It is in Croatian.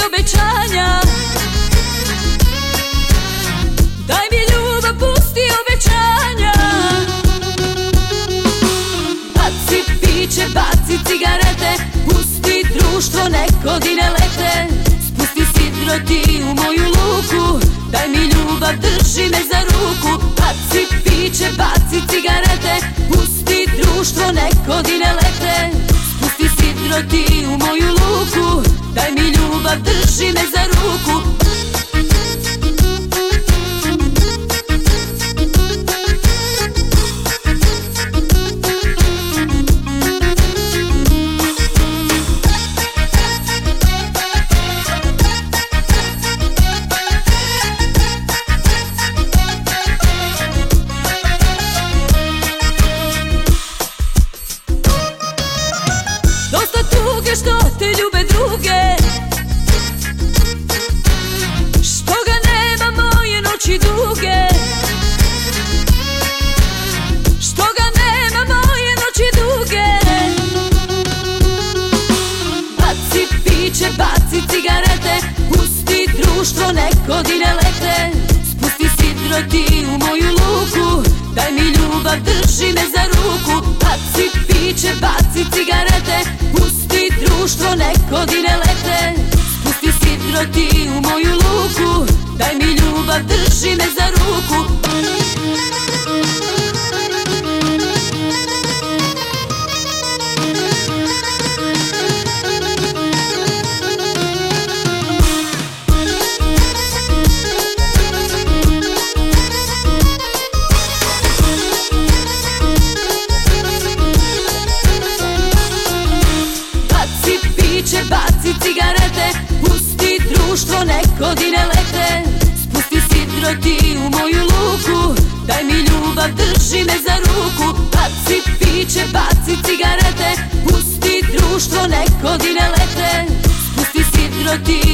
obećanja. Daj mi ljubav, pusti obećanja. Baci piće, baci cigarete, pusti društvo, nek godine lete. Spusti sidro ti u moju luku, daj mi ljubav, drži me za ruku. Baci piće, baci cigarete, pusti društvo, nek godine lete. Spusti sidro ti u moju luku, daj mi ljubav, drži me za ruku. Dosta tuge što te ljube druge, što ga nema moje noći duge, što ga nema moje noći duge. Baci piće, baci cigarete, pusti društvo, nek godine lete. Spusti sidro ti u moju luku, daj mi ljubav, drži me za ruku. Baci piće, baci cigarete, pusti društvo, nek godine lete. Spusti sidro ti u moju luku, daj mi ljubav, drži me za ruku. Baci cigarete, pusti društvo, nek godine lete. Spusti sidro ti u moju luku, daj mi ljubav, drži me za ruku. Baci piće, baci cigarete, pusti društvo, nek godine lete. Spusti sidro ti